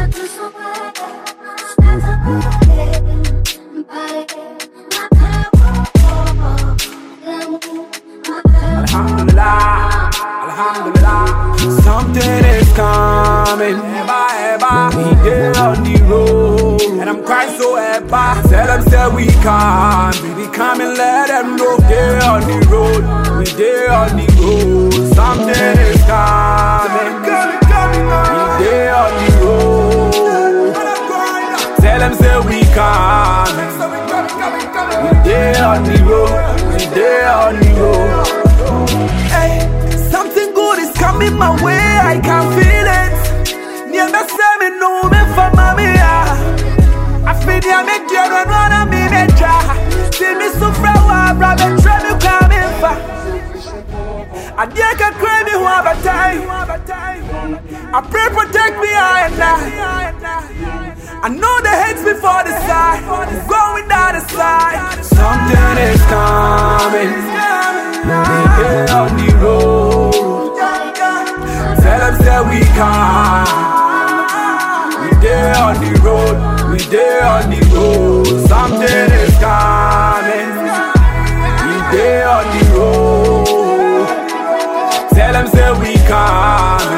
Alhamdulillah, Alhamdulillah. Something is coming. We there on the road, and I'm crying so ever. Tell them say we come, baby, come and let them know. There on the road, we there on the road. Something is coming. We there on the road. Tell them say we coming. We there on the road, we there on the road. Hey, something good is coming my way, I can feel it. Never say me no me for mommy. I feel ya make you run on me meja. See me so flower, brother, try me coming for. I dare can cry me who have a time. I pray protect me and I know the hates me for the side, going down the side. Something is coming. We there on the road. Tell them say we come. We there on the road. We there on the road. Something is coming. We there on the road. Tell them say we come.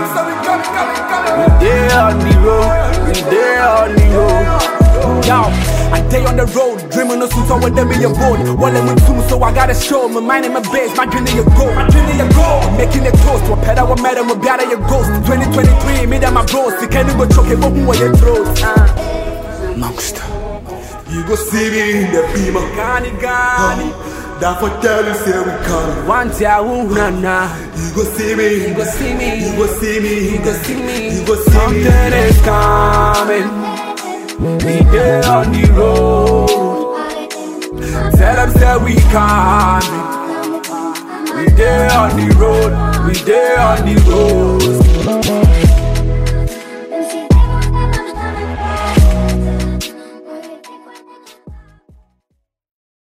We there on the road. We there on the road. Yo. I day on the road, dreaming of suits, I want them be a road. Well, I'm too, so I gotta show my mind and my base, my dream your goal, my dream your goal. Making it close to a pedal, what matter, what better your ghost. 2023, me and my bros, you can't even choke it, but who are your throats? Monster. You go see me in the beamer. Gani. That for tell you say we come. One tia na. You go see me. You go see me. You go see me. You go see me. You go see me. Something is coming. We there on the road. Tell them say we coming. We there on the road. We there on the road.